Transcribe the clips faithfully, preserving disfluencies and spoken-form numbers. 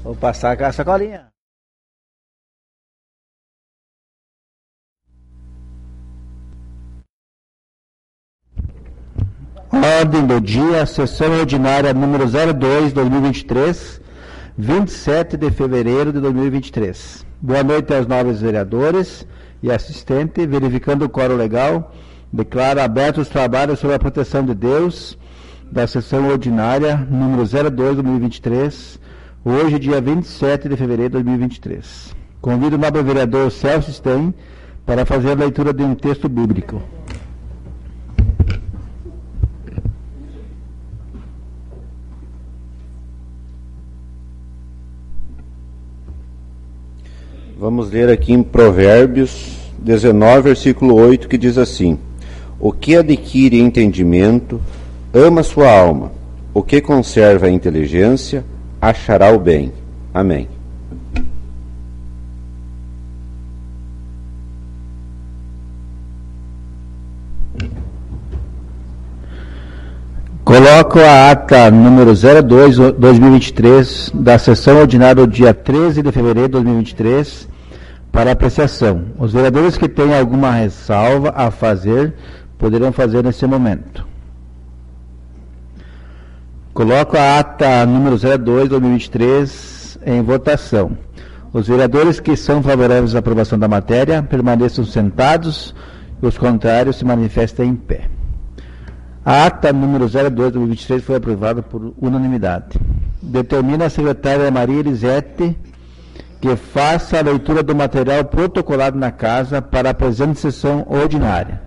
Vou passar com a sacolinha. Ordem do dia, sessão ordinária número zero dois, dois mil e vinte e três, vinte e sete de fevereiro de dois mil e vinte e três. Boa noite aos nobres vereadores e assistente. Verificando o quórum legal, declaro abertos os trabalhos sob a proteção de Deus da sessão ordinária número zero dois, dois mil e vinte e três, hoje, dia vinte e sete de fevereiro de dois mil e vinte e três. Convido o nobre vereador Celso Stein para fazer a leitura de um texto bíblico. Vamos ler aqui em Provérbios dezenove, versículo oito, que diz assim: o que adquire entendimento, ama sua alma. O que conserva a inteligência, achará o bem. Amém. Coloco a ata número zero dois, dois mil e vinte e três, da sessão ordinária do dia treze de fevereiro de dois mil e vinte e três, para apreciação. Os vereadores que têm alguma ressalva a fazer, poderão fazer nesse momento. Coloco a ata número zero dois, dois mil e vinte e três em votação. Os vereadores que são favoráveis à aprovação da matéria permaneçam sentados e os contrários se manifestem em pé. A ata número zero dois, dois mil e vinte e três foi aprovada por unanimidade. Determina a secretária Maria Elisete que faça a leitura do material protocolado na casa para a presente sessão ordinária.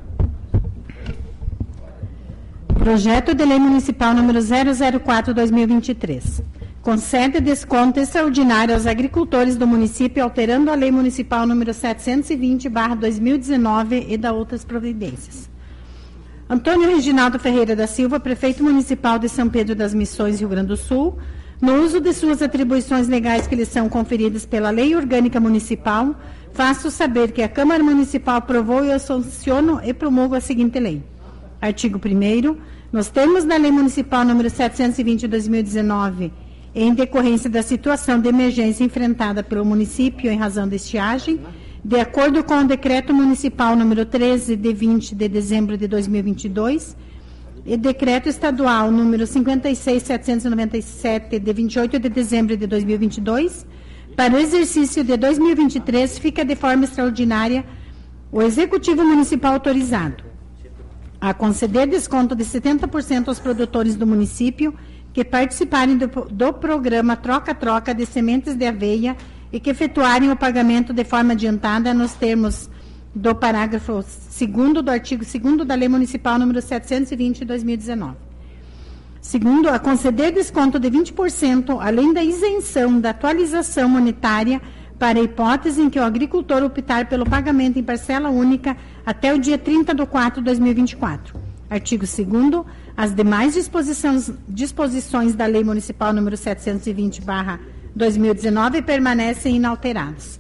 Projeto de Lei Municipal número zero zero quatro, dois mil e vinte e três. Concede desconto extraordinário aos agricultores do município, alterando a Lei Municipal número setecentos e vinte, barra dois mil e dezenove e da outras providências. Antônio Reginaldo Ferreira da Silva, prefeito municipal de São Pedro das Missões, Rio Grande do Sul, no uso de suas atribuições legais que lhe são conferidas pela Lei Orgânica Municipal, faço saber que a Câmara Municipal aprovou e eu sanciono e promulgo a seguinte lei. Artigo primeiro, nos termos da Lei Municipal número setecentos e vinte de dois mil e dezenove, em decorrência da situação de emergência enfrentada pelo município em razão da estiagem, de acordo com o Decreto Municipal número treze, de vinte de dezembro de dois mil e vinte e dois, e Decreto Estadual número cinquenta e seis, setecentos e noventa e sete, de vinte e oito de dezembro de dois mil e vinte e dois, para o exercício de dois mil e vinte e três, fica de forma extraordinária o Executivo Municipal autorizado a conceder desconto de setenta por cento aos produtores do município que participarem do, do programa Troca-Troca de Sementes de Aveia e que efetuarem o pagamento de forma adiantada nos termos do parágrafo segundo do artigo segundo da Lei Municipal número setecentos e vinte de dois mil e dezenove. Segundo, a conceder desconto de vinte por cento, além da isenção da atualização monetária para a hipótese em que o agricultor optar pelo pagamento em parcela única até o dia trinta de quatro de dois mil e vinte e quatro. Artigo segundo, as demais disposições, disposições da Lei Municipal número setecentos e vinte barra dois mil e dezenove permanecem inalteradas.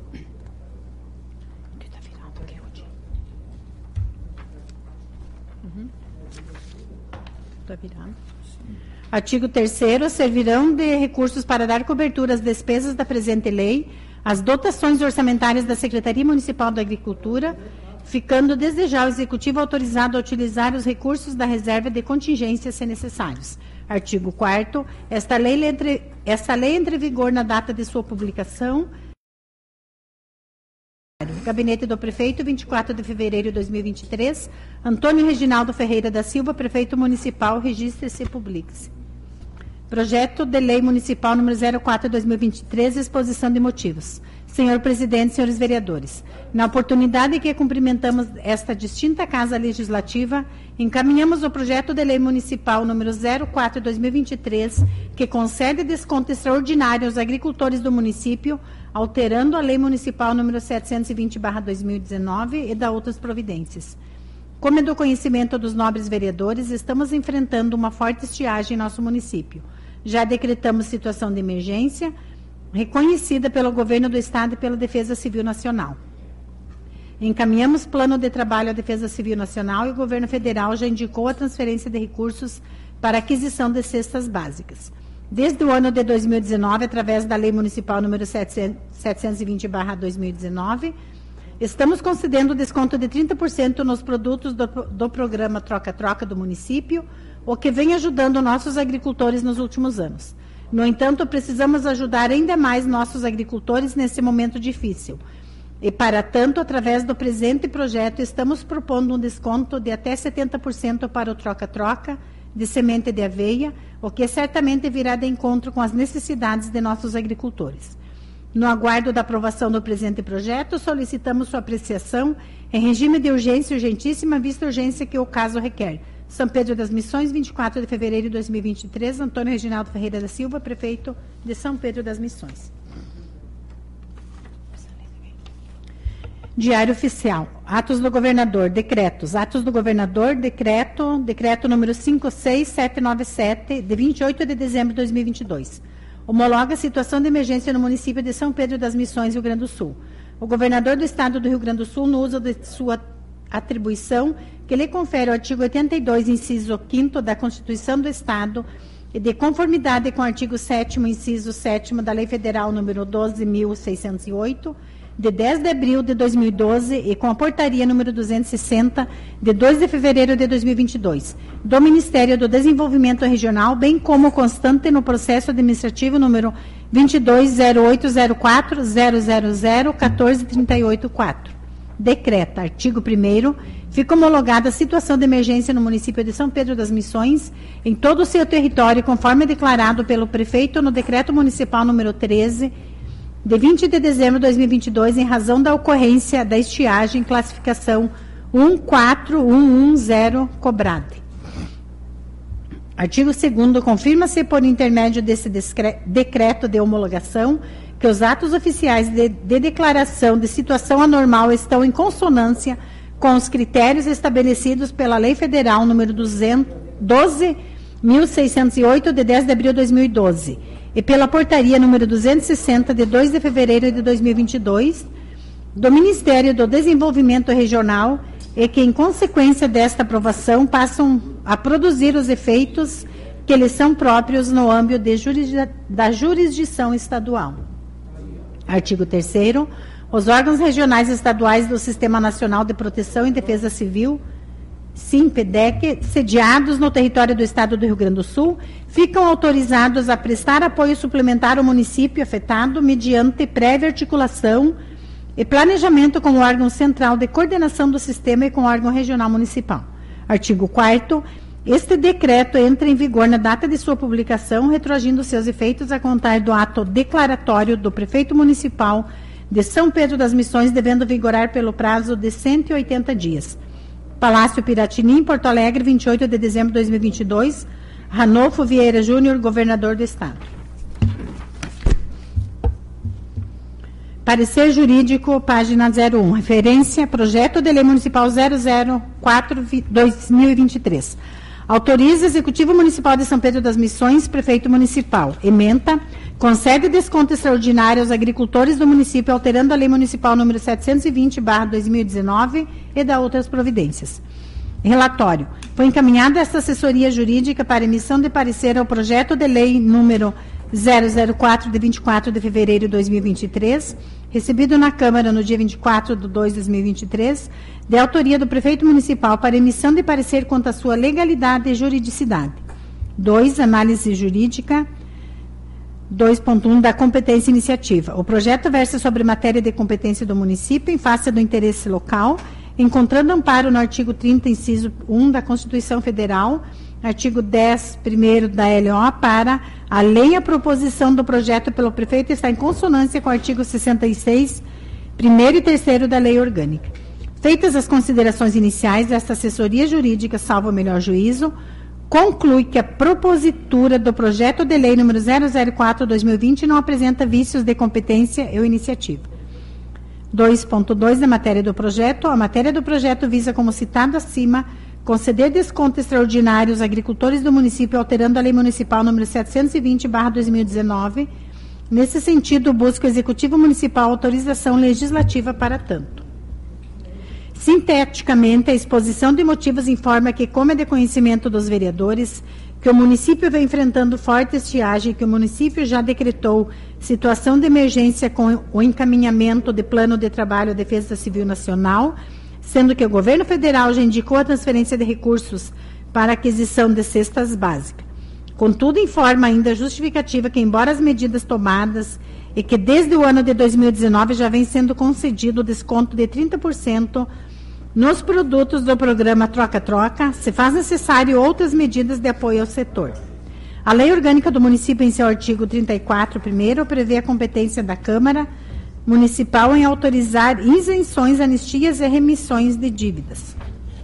Está virado. Artigo terceiro, servirão de recursos para dar cobertura às despesas da presente lei, as dotações orçamentárias da Secretaria Municipal da Agricultura, ficando desde já o Executivo autorizado a utilizar os recursos da reserva de contingência se necessários. Artigo quarto, esta lei entre, esta lei entra em vigor na data de sua publicação. Gabinete do Prefeito, vinte e quatro de fevereiro de dois mil e vinte e três. Antônio Reginaldo Ferreira da Silva, Prefeito Municipal, registre-se e publique-se. Projeto de Lei Municipal número zero quatro, dois mil e vinte e três, exposição de motivos. Senhor Presidente, senhores vereadores, na oportunidade que cumprimentamos esta distinta Casa Legislativa, encaminhamos o projeto de Lei Municipal número zero quatro, dois mil e vinte e três, que concede desconto extraordinário aos agricultores do município, alterando a Lei Municipal número setecentos e vinte barra dois mil e dezenove e da outras providências. Como é do conhecimento dos nobres vereadores, estamos enfrentando uma forte estiagem em nosso município. Já decretamos situação de emergência, reconhecida pelo Governo do Estado e pela Defesa Civil Nacional. Encaminhamos plano de trabalho à Defesa Civil Nacional e o Governo Federal já indicou a transferência de recursos para aquisição de cestas básicas. desde o ano de dois mil e dezenove, através da Lei Municipal número setecentos e vinte barra dois mil e dezenove, estamos concedendo desconto de trinta por cento nos produtos do, do programa Troca-Troca do município, o que vem ajudando nossos agricultores nos últimos anos. No entanto, precisamos ajudar ainda mais nossos agricultores nesse momento difícil. E, para tanto, através do presente projeto, estamos propondo um desconto de até setenta por cento para o troca-troca de semente de aveia, o que certamente virá de encontro com as necessidades de nossos agricultores. No aguardo da aprovação do presente projeto, solicitamos sua apreciação em regime de urgência urgentíssima, vista a urgência que o caso requer. São Pedro das Missões, vinte e quatro de fevereiro de dois mil e vinte e três, Antônio Reginaldo Ferreira da Silva, prefeito de São Pedro das Missões. Diário Oficial. Atos do Governador, decretos. Atos do Governador, decreto, decreto número cinco seis sete nove sete, de vinte e oito de dezembro de dois mil e vinte e dois. Homologa a situação de emergência no município de São Pedro das Missões, Rio Grande do Sul. O governador do Estado do Rio Grande do Sul, no uso de sua atribuição, que lhe confere o artigo oitenta e dois, inciso quinto da Constituição do Estado, e de conformidade com o artigo sétimo, inciso sétimo da Lei Federal número doze mil seiscentos e oito, de dez de abril de dois mil e doze, e com a portaria número duzentos e sessenta, de dois de fevereiro de dois mil e vinte e dois, do Ministério do Desenvolvimento Regional, bem como constante no processo administrativo número vinte e dois zero oito zero quatro zero zero zero um quatro três oito quatro. Decreta, artigo primeiro, fica homologada a situação de emergência no município de São Pedro das Missões, em todo o seu território, conforme declarado pelo prefeito no decreto municipal número treze, de vinte de dezembro de dois mil e vinte e dois, em razão da ocorrência da estiagem classificação um quatro um um zero cobrada. Artigo segundo, confirma-se por intermédio desse decreto de homologação que os atos oficiais de, de declaração de situação anormal estão em consonância com os critérios estabelecidos pela Lei Federal número doze mil seiscentos e oito, de dez de abril de dois mil e doze, e pela portaria número duzentos e sessenta, de dois de fevereiro de dois mil e vinte e dois, do Ministério do Desenvolvimento Regional, e que, em consequência desta aprovação, passam a produzir os efeitos que lhes são próprios no âmbito de jurisdi- da jurisdição estadual. Artigo terceiro. Os órgãos regionais e estaduais do Sistema Nacional de Proteção e Defesa Civil, SIMPEDEC, sediados no território do Estado do Rio Grande do Sul, ficam autorizados a prestar apoio suplementar ao município afetado mediante prévia articulação e planejamento com o órgão central de coordenação do sistema e com o órgão regional municipal. Artigo quarto. Este decreto entra em vigor na data de sua publicação, retroagindo seus efeitos a contar do ato declaratório do prefeito municipal de São Pedro das Missões, devendo vigorar pelo prazo de cento e oitenta dias. Palácio Piratini, Porto Alegre, vinte e oito de dezembro de dois mil e vinte e dois. Ranolfo Vieira Júnior, governador do Estado. Parecer jurídico, página zero um. Referência, projeto de lei municipal zero zero quatro barra dois mil e vinte e três. Autoriza o Executivo Municipal de São Pedro das Missões, prefeito municipal. Ementa, concede desconto extraordinário aos agricultores do município, alterando a lei municipal número setecentos e vinte barra dois mil e dezenove e da outras providências. Relatório. Foi encaminhada esta assessoria jurídica para emissão de parecer ao projeto de lei número zero zero quatro, de vinte e quatro de fevereiro de dois mil e vinte e três, recebido na Câmara no dia vinte e quatro de dois de dois mil e vinte e três, de autoria do prefeito municipal para emissão de parecer quanto à sua legalidade e juridicidade. dois. Análise jurídica. dois ponto um da competência iniciativa. O projeto versa sobre matéria de competência do município em face do interesse local, encontrando amparo no artigo trinta, inciso um da Constituição Federal, artigo dez, primeiro da L O, para a lei e a proposição do projeto pelo prefeito está em consonância com o artigo sessenta e seis, primeiro e terceiro da Lei Orgânica. Feitas as considerações iniciais, esta assessoria jurídica, salvo o melhor juízo, conclui que a propositura do projeto de lei número zero zero quatro barra dois mil e vinte não apresenta vícios de competência ou iniciativa. dois ponto dois da matéria do projeto. A matéria do projeto visa, como citado acima, conceder desconto extraordinário aos agricultores do município, alterando a lei municipal número setecentos e vinte barra dois mil e dezenove. Nesse sentido, busca o Executivo Municipal autorização legislativa para tanto. Sinteticamente, a exposição de motivos informa que, como é de conhecimento dos vereadores, que o município vem enfrentando forte estiagem e que o município já decretou situação de emergência com o encaminhamento de plano de trabalho à Defesa Civil Nacional, sendo que o governo federal já indicou a transferência de recursos para aquisição de cestas básicas. Contudo, informa ainda a justificativa que, embora as medidas tomadas e que desde o ano de dois mil e dezenove já vem sendo concedido o desconto de trinta por cento nos produtos do programa Troca-Troca, se faz necessário outras medidas de apoio ao setor. A Lei Orgânica do Município, em seu artigo trinta e quatro, primeiro, prevê a competência da Câmara Municipal em autorizar isenções, anistias e remissões de dívidas.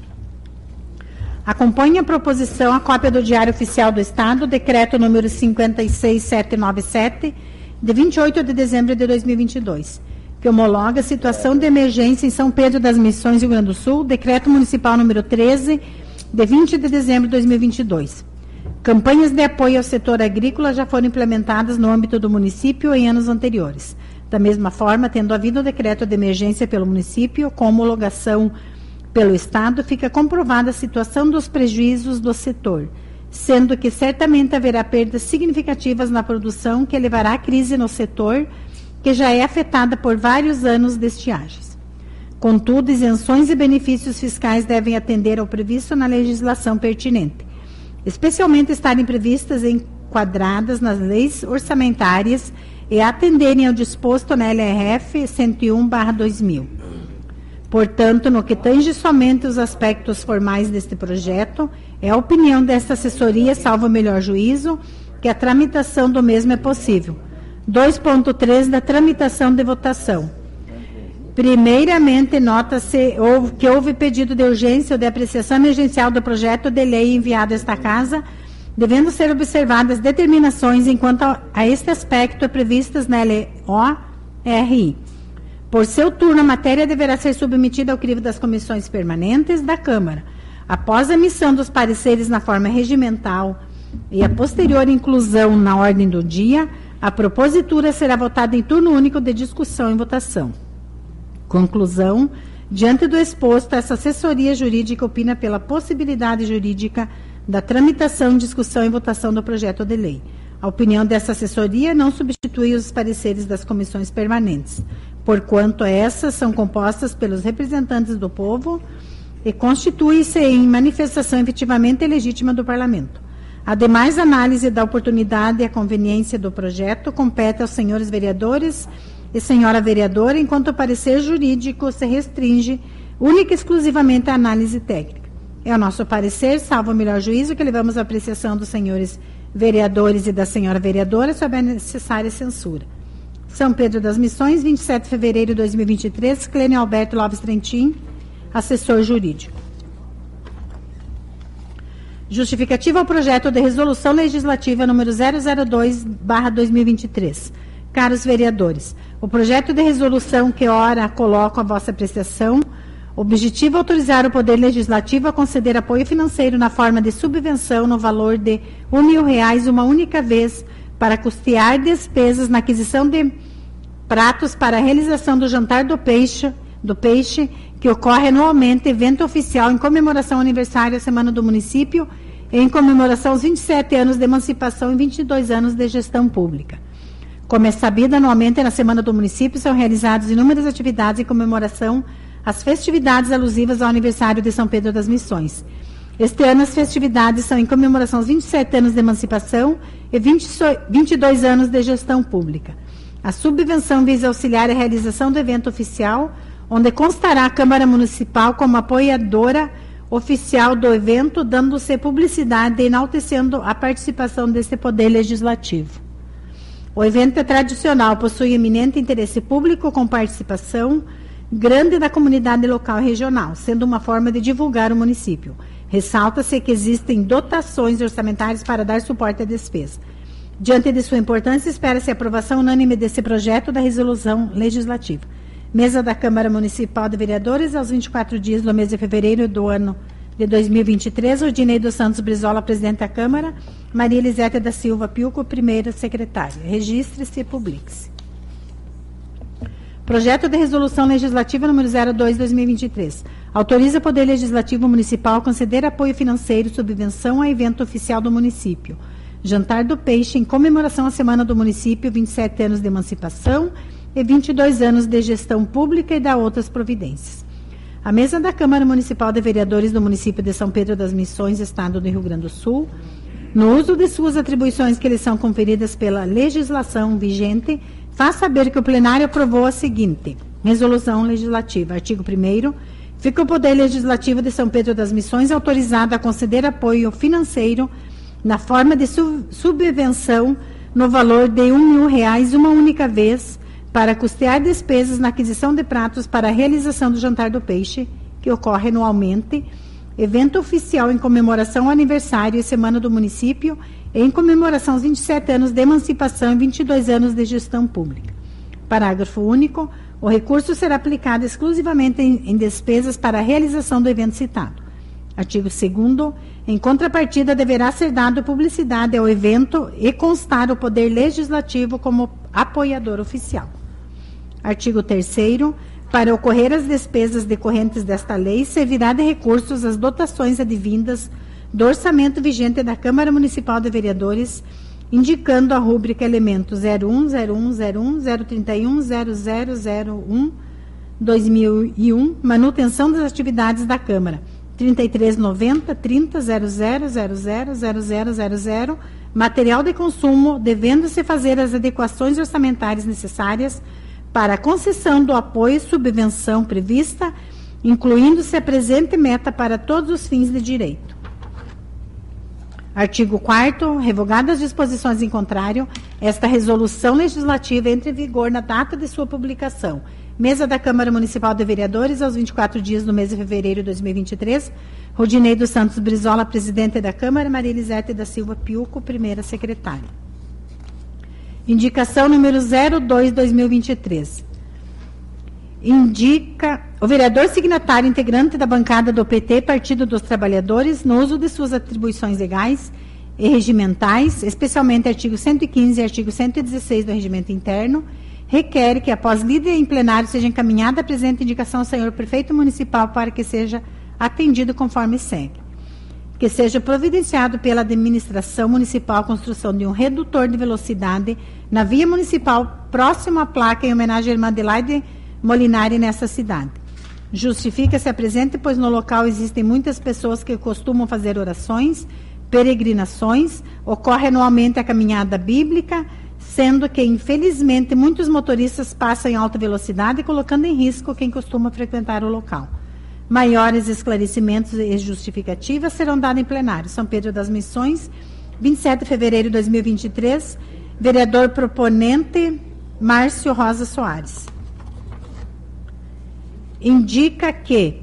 Acompanhe a proposição a cópia do Diário Oficial do Estado, decreto número cinquenta e seis mil setecentos e noventa e sete, de vinte e oito de dezembro de dois mil e vinte e dois, que homologa a situação de emergência em São Pedro das Missões, Rio Grande do Sul, decreto municipal número treze, de vinte de dezembro de dois mil e vinte e dois. Campanhas de apoio ao setor agrícola já foram implementadas no âmbito do município em anos anteriores. Da mesma forma, tendo havido o decreto de emergência pelo município, com homologação pelo Estado, fica comprovada a situação dos prejuízos do setor, sendo que certamente haverá perdas significativas na produção que levará à crise no setor, que já é afetada por vários anos de estiagens. Contudo, isenções e benefícios fiscais devem atender ao previsto na legislação pertinente, especialmente estarem previstas e enquadradas nas leis orçamentárias e atenderem ao disposto na L R F cento e um barra dois mil. Portanto, no que tange somente os aspectos formais deste projeto, é a opinião desta assessoria, salvo o melhor juízo, que a tramitação do mesmo é possível. dois ponto três da tramitação de votação. Primeiramente, nota-se que houve pedido de urgência ou de apreciação emergencial do projeto de lei enviado a esta Casa, devendo ser observadas determinações enquanto a este aspecto previstas na L O R I. Por seu turno, a matéria deverá ser submetida ao crivo das comissões permanentes da Câmara. Após a emissão dos pareceres na forma regimental e a posterior inclusão na ordem do dia, a propositura será votada em turno único de discussão e votação. Conclusão: diante do exposto, essa assessoria jurídica opina pela possibilidade jurídica da tramitação, discussão e votação do projeto de lei. A opinião dessa assessoria não substitui os pareceres das comissões permanentes, porquanto essas são compostas pelos representantes do povo e constitui-se em manifestação efetivamente legítima do Parlamento. Ademais, a análise da oportunidade e a conveniência do projeto compete aos senhores vereadores e senhora vereadora, enquanto o parecer jurídico se restringe única e exclusivamente à análise técnica. É o nosso parecer, salvo o melhor juízo, que levamos à apreciação dos senhores vereadores e da senhora vereadora sobre a necessária censura. São Pedro das Missões, vinte e sete de fevereiro de dois mil e vinte e três, Clênio Alberto Lopes Trentin, assessor jurídico. Justificativa ao projeto de resolução legislativa número zero zero dois barra dois mil e vinte e três. Caros vereadores, o projeto de resolução que ora coloco a vossa apreciação objetiva autorizar o Poder Legislativo a conceder apoio financeiro na forma de subvenção no valor de um mil reais uma única vez para custear despesas na aquisição de pratos para a realização do jantar do peixe, do peixe que ocorre anualmente, evento oficial em comemoração ao aniversário da Semana do Município e em comemoração aos vinte e sete anos de emancipação e vinte e dois anos de gestão pública. Como é sabido, anualmente na Semana do Município são realizadas inúmeras atividades em comemoração às festividades alusivas ao aniversário de São Pedro das Missões. Este ano as festividades são em comemoração aos vinte e sete anos de emancipação e vinte e dois anos de gestão pública. A subvenção visa auxiliar a realização do evento oficial, onde constará a Câmara Municipal como apoiadora oficial do evento, dando-se publicidade e enaltecendo a participação deste Poder Legislativo. O evento é tradicional, possui eminente interesse público com participação grande da comunidade local e regional, sendo uma forma de divulgar o município. Ressalta-se que existem dotações orçamentárias para dar suporte à despesa. Diante de sua importância, espera-se a aprovação unânime desse projeto da resolução legislativa. Mesa da Câmara Municipal de Vereadores, aos vinte e quatro dias do mês de fevereiro do ano de dois mil e vinte e três, Ordinei dos Santos Brizola, presidente da Câmara, Maria Elisete da Silva Pilco, primeira secretária. Registre-se e publique-se. Projeto de Resolução Legislativa número zero dois barra dois mil e vinte e três. Autoriza o Poder Legislativo Municipal a conceder apoio financeiro e subvenção a evento oficial do município. Jantar do Peixe, em comemoração à Semana do Município, vinte e sete anos de emancipação e vinte e dois anos de gestão pública e da outras providências. A mesa da Câmara Municipal de Vereadores do município de São Pedro das Missões, Estado do Rio Grande do Sul, no uso de suas atribuições que lhes são conferidas pela legislação vigente, faz saber que o plenário aprovou a seguinte resolução legislativa. Artigo primeiro. Fica o Poder Legislativo de São Pedro das Missões autorizado a conceder apoio financeiro na forma de sub subvenção no valor de um mil reais uma única vez para custear despesas na aquisição de pratos para a realização do Jantar do Peixe, que ocorre anualmente, evento oficial em comemoração ao aniversário e Semana do Município, e em comemoração aos vinte e sete anos de emancipação e vinte e dois anos de gestão pública. Parágrafo único. O recurso será aplicado exclusivamente em, em despesas para a realização do evento citado. Artigo segundo. Em contrapartida, deverá ser dado publicidade ao evento e constar o Poder Legislativo como apoiador oficial. Artigo terceiro. Para ocorrer as despesas decorrentes desta lei, servirá de recursos as dotações advindas do orçamento vigente da Câmara Municipal de Vereadores, indicando a rúbrica elemento zero um, zero um, zero um, zero trinta e um, zero zero zero um, dois mil e um, manutenção das atividades da Câmara, trinta e três noventa, trinta, zero zero zero zero, zero zero zero zero, material de consumo, devendo-se fazer as adequações orçamentárias necessárias para a concessão do apoio e subvenção prevista, incluindo-se a presente meta para todos os fins de direito. Artigo quarto. Revogadas as disposições em contrário, esta resolução legislativa entra em vigor na data de sua publicação. Mesa da Câmara Municipal de Vereadores, aos vinte e quatro dias do mês de fevereiro de dois mil e vinte e três. Rodinei dos Santos Brizola, presidente da Câmara, Maria Elisete da Silva Piuco, primeira secretária. Indicação número zero dois barra dois mil e vinte e três. Indica o vereador signatário integrante da bancada do P T, Partido dos Trabalhadores, no uso de suas atribuições legais e regimentais, especialmente artigo cento e quinze e artigo cento e dezesseis do Regimento Interno, requer que, após lida em plenário, seja encaminhada a presente indicação ao senhor prefeito municipal para que seja atendido conforme segue. Que seja providenciado pela administração municipal a construção de um redutor de velocidade na via municipal próximo à placa em homenagem à irmã Adelaide Molinari nessa cidade. Justifica-se a presente, pois no local existem muitas pessoas que costumam fazer orações, peregrinações, ocorre anualmente a caminhada bíblica, sendo que, infelizmente, muitos motoristas passam em alta velocidade, colocando em risco quem costuma frequentar o local. Maiores esclarecimentos e justificativas serão dados em plenário. São Pedro das Missões, vinte e sete de fevereiro de dois mil e vinte e três. Vereador proponente, Márcio Rosa Soares. Indica que...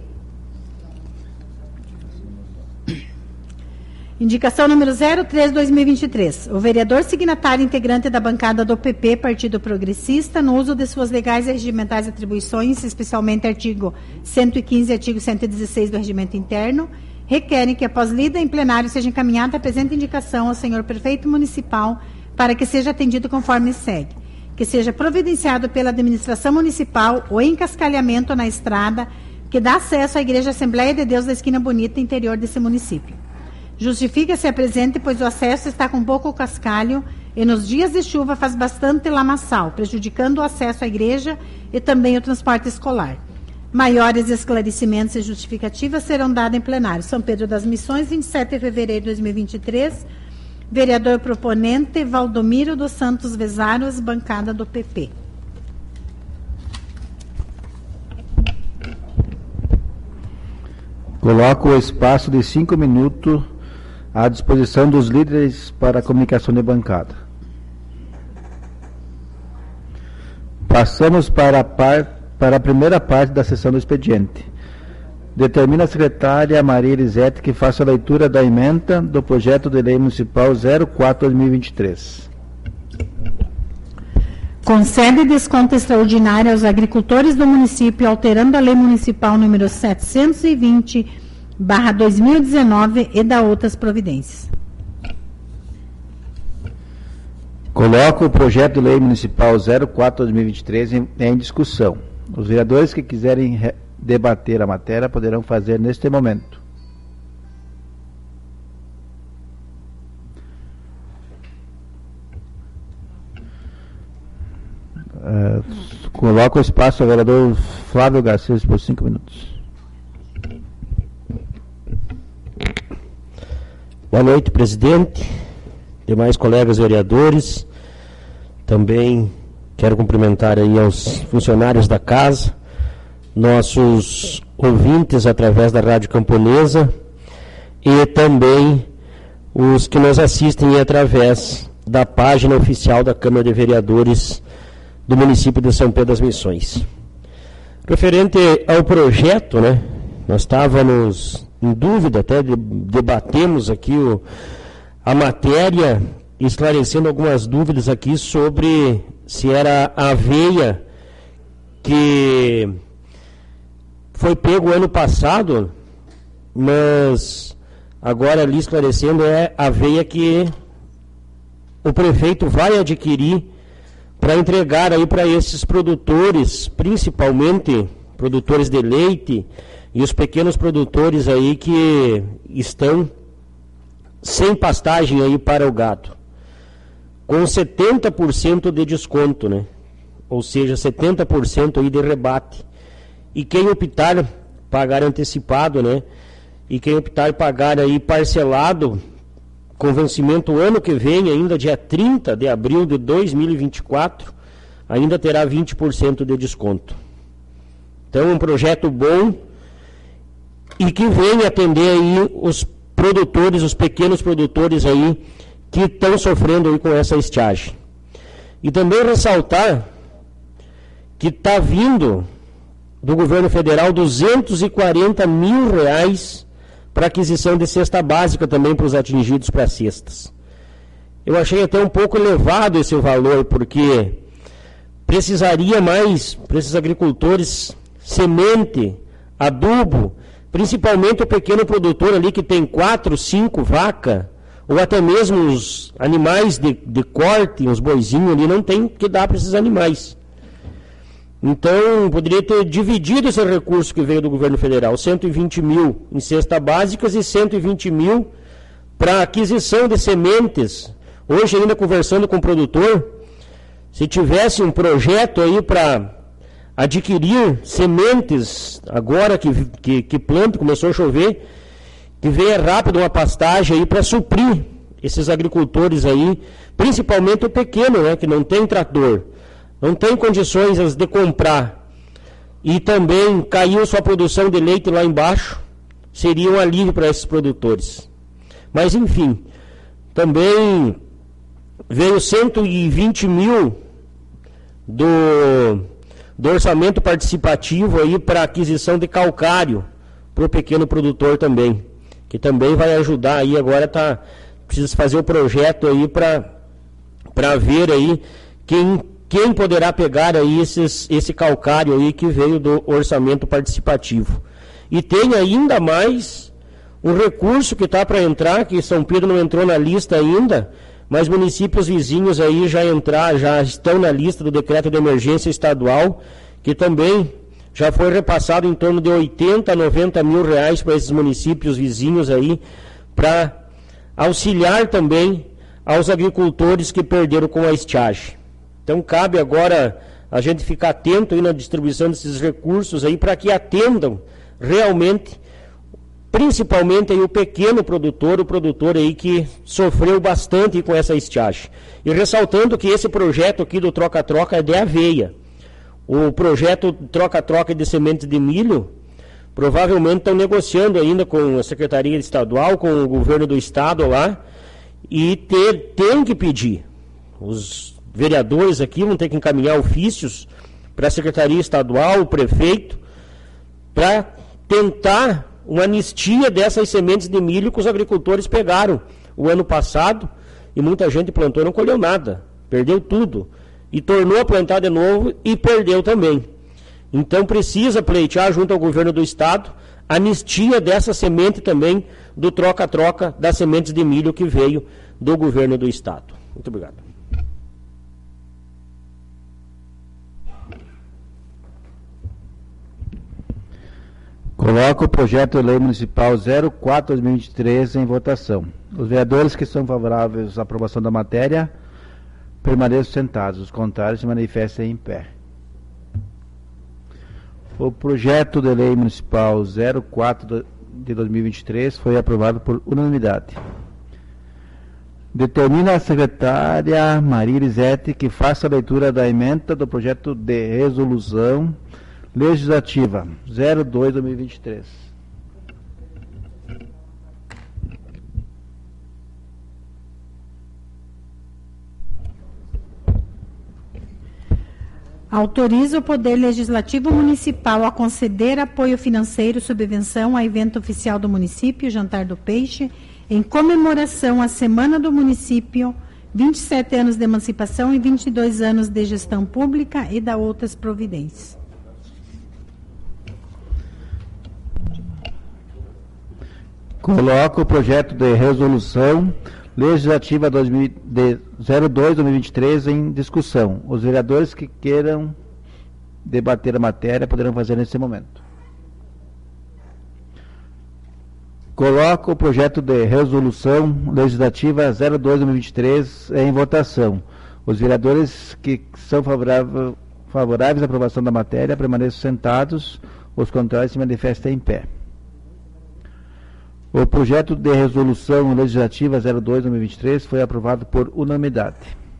Indicação número zero três barra dois mil e vinte e três. O vereador signatário integrante da bancada do P P, Partido Progressista, no uso de suas legais e regimentais atribuições, especialmente artigo cento e quinze e artigo cento e dezesseis do Regimento Interno, requerem que, após lida em plenário, seja encaminhada a presente indicação ao senhor prefeito municipal para que seja atendido conforme segue. Que seja providenciado pela administração municipal o encascalhamento na estrada que dá acesso à Igreja Assembleia de Deus da Esquina Bonita, interior desse município. Justifica-se a presente, pois o acesso está com pouco cascalho e nos dias de chuva faz bastante lamaçal, prejudicando o acesso à igreja e também o transporte escolar. Maiores esclarecimentos e justificativas serão dados em plenário. São Pedro das Missões, vinte e sete de fevereiro de dois mil e vinte e três. Vereador proponente, Valdomiro dos Santos Vezaros, bancada do P P. Coloco o espaço de cinco minutos à disposição dos líderes para a comunicação de bancada. Passamos para a, par, para a primeira parte da sessão do expediente. Determina a secretária Maria Elisete que faça a leitura da emenda do projeto de lei municipal zero quatro barra dois mil e vinte e três. Concede desconto extraordinário aos agricultores do município, alterando a lei municipal número setecentos e vinte barra dois mil e dezenove e da outras providências. Coloco o projeto de lei municipal zero quatro barra dois mil e vinte e três em, em discussão. Os vereadores que quiserem re- debater a matéria poderão fazer neste momento. Uh, coloco o espaço ao vereador Flávio Garcês por cinco minutos. Boa noite, presidente, demais colegas vereadores. Também quero cumprimentar aí aos funcionários da casa, nossos ouvintes através da Rádio Camponesa e também os que nos assistem através da página oficial da Câmara de Vereadores do município de São Pedro das Missões. Referente ao projeto, né, nós estávamos em dúvida, até debatemos aqui o, a matéria, esclarecendo algumas dúvidas aqui sobre se era a aveia que foi pego ano passado, mas agora ali esclarecendo é a aveia que o prefeito vai adquirir para entregar aí para esses produtores, principalmente produtores de leite e os pequenos produtores aí que estão sem pastagem aí para o gado, com setenta por cento de desconto, né? Ou seja, setenta por cento aí de rebate. E quem optar pagar antecipado, né? E quem optar pagar aí parcelado, com vencimento ano que vem, ainda dia trinta de abril de dois mil e vinte e quatro, ainda terá vinte por cento de desconto. Então, um projeto bom e que vem atender aí os produtores, os pequenos produtores aí que estão sofrendo aí com essa estiagem. E também ressaltar que está vindo do governo federal duzentos e quarenta mil reais para aquisição de cesta básica também para os atingidos para cestas. Eu achei até um pouco elevado esse valor, porque precisaria mais para esses agricultores semente, adubo, principalmente o pequeno produtor ali que tem quatro, cinco vacas, ou até mesmo os animais de, de corte, os boizinhos ali, não tem que dar para esses animais. Então, poderia ter dividido esse recurso que veio do governo federal, cento e vinte mil em cestas básicas e cento e vinte mil para aquisição de sementes. Hoje, ainda conversando com o produtor, se tivesse um projeto aí para adquirir sementes, agora que, que, que planta, começou a chover, que venha rápido uma pastagem aí para suprir esses agricultores aí, principalmente o pequeno, né, que não tem trator, não tem condições de comprar, e também caiu sua produção de leite lá embaixo, seria um alívio para esses produtores. Mas, enfim, também veio cento e vinte mil do, do orçamento participativo aí para aquisição de calcário para o pequeno produtor também, que também vai ajudar aí, agora tá, precisa fazer o projeto aí para para ver aí quem Quem poderá pegar aí esses, esse calcário aí que veio do orçamento participativo? E tem ainda mais um recurso que está para entrar, que São Pedro não entrou na lista ainda, mas municípios vizinhos aí já entrar, já estão na lista do decreto de emergência estadual, que também já foi repassado em torno de oitenta, noventa mil reais para esses municípios vizinhos aí, para auxiliar também aos agricultores que perderam com a estiagem. Então, cabe agora a gente ficar atento aí na distribuição desses recursos aí para que atendam realmente, principalmente aí o pequeno produtor, o produtor aí que sofreu bastante com essa estiagem. E ressaltando que esse projeto aqui do troca-troca é de aveia. O projeto troca-troca de sementes de milho, provavelmente estão negociando ainda com a Secretaria Estadual, com o governo do Estado lá, e ter, tem que pedir. Os vereadores aqui vão ter que encaminhar ofícios para a Secretaria Estadual, o prefeito, para tentar uma anistia dessas sementes de milho que os agricultores pegaram o ano passado, e muita gente plantou e não colheu nada, perdeu tudo, e tornou a plantar de novo e perdeu também. Então precisa pleitear junto ao governo do Estado anistia dessa semente também do troca-troca das sementes de milho que veio do governo do Estado. Muito obrigado. Coloco o projeto de lei municipal zero quatro barra dois mil e vinte e três em votação. Os vereadores que são favoráveis à aprovação da matéria permaneçam sentados. Os contrários se manifestem em pé. O projeto de lei municipal zero quatro de dois mil e vinte e três foi aprovado por unanimidade. Determina a secretária Maria Elisete que faça a leitura da emenda do projeto de resolução legislativa zero dois barra dois mil e vinte e três. Autoriza o Poder Legislativo Municipal a conceder apoio financeiro, subvenção a evento oficial do município, Jantar do Peixe, em comemoração à Semana do Município, vinte e sete anos de emancipação e vinte e dois anos de gestão pública e da outras providências. Coloco o projeto de resolução legislativa dois mil, de zero dois barra dois mil e vinte e três em discussão. Os vereadores que queiram debater a matéria poderão fazer nesse momento. Coloco o projeto de resolução legislativa zero dois barra dois mil e vinte e três em votação. Os vereadores que são favoráveis, favoráveis à aprovação da matéria permaneçam sentados. Os contrários se manifestem em pé. O projeto de resolução legislativa zero dois barra dois mil e vinte e três foi aprovado por unanimidade.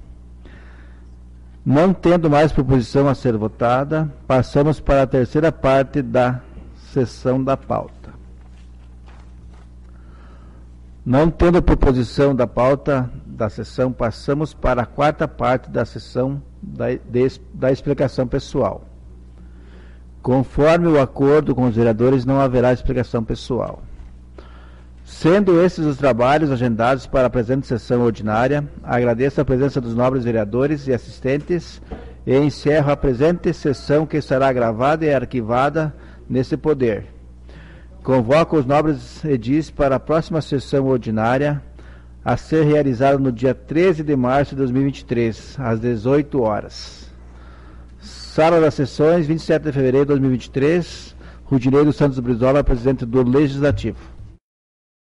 Não tendo mais proposição a ser votada, passamos para a terceira parte da sessão da pauta. Não tendo proposição da pauta da sessão, passamos para a quarta parte da sessão da, de, da explicação pessoal. Conforme o acordo com os vereadores, não haverá explicação pessoal. Sendo esses os trabalhos agendados para a presente sessão ordinária, agradeço a presença dos nobres vereadores e assistentes e encerro a presente sessão que será gravada e arquivada nesse poder. Convoco os nobres edis para a próxima sessão ordinária a ser realizada no dia treze de março de dois mil e vinte e três, às dezoito horas. Sala das Sessões, vinte e sete de fevereiro de dois mil e vinte e três, Rudinei dos Santos Brizola, presidente do Legislativo.